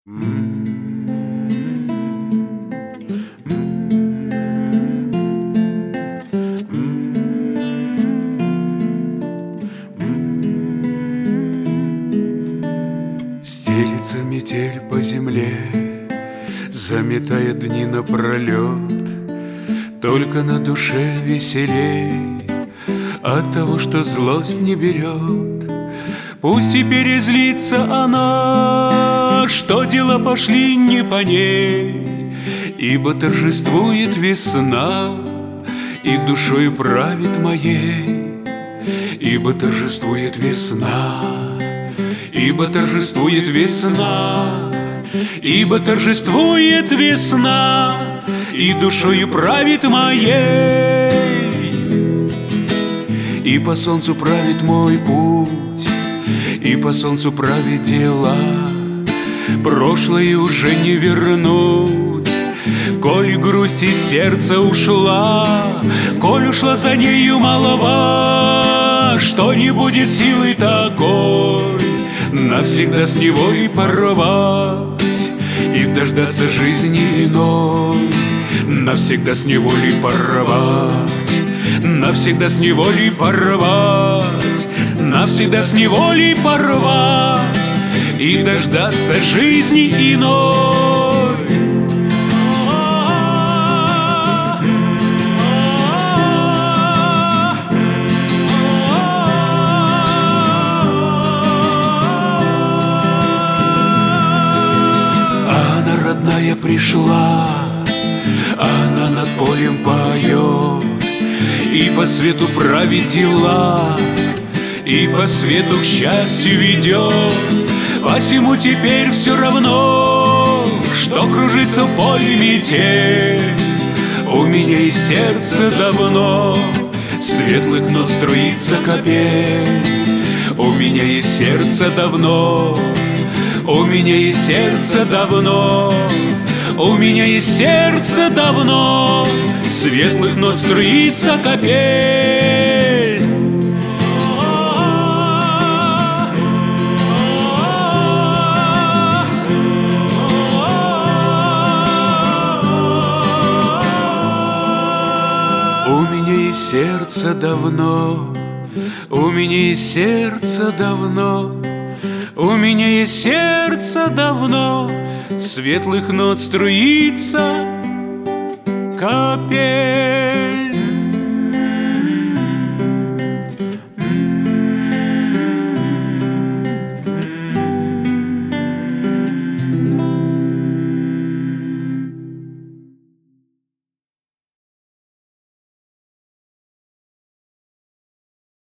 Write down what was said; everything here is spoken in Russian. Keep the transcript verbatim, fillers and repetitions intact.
Стелится метель по земле, заметая дни напролет. Только на душе веселей от того, что злость не берет. Пусть и перезлится она, что дела пошли не по ней, ибо торжествует весна и душою правит моей. Ибо торжествует весна, ибо торжествует весна, ибо торжествует весна и душою правит моей. И по солнцу правит мой путь, и по солнцу правит дела. Прошлое уже не вернуть, коль грусть из сердца ушла, коль ушла за нею малова, что не будет силы такой навсегда с неволей порвать и дождаться жизни иной. Навсегда с неволей порвать, навсегда с неволей порвать, навсегда с неволей порвать и дождаться жизни иной. Она родная пришла, она над полем поет, и по свету правит дела, и по свету к счастью ведет. Посему теперь все равно, что кружится в поле метель. У меня из сердца давно светлых нот струится капель. У меня из сердца давно, у меня из сердца давно, у меня из сердца давно светлых нот струится капель. У меня из сердца давно, у меня из сердца давно, у меня из сердца давно светлых нот струится капель.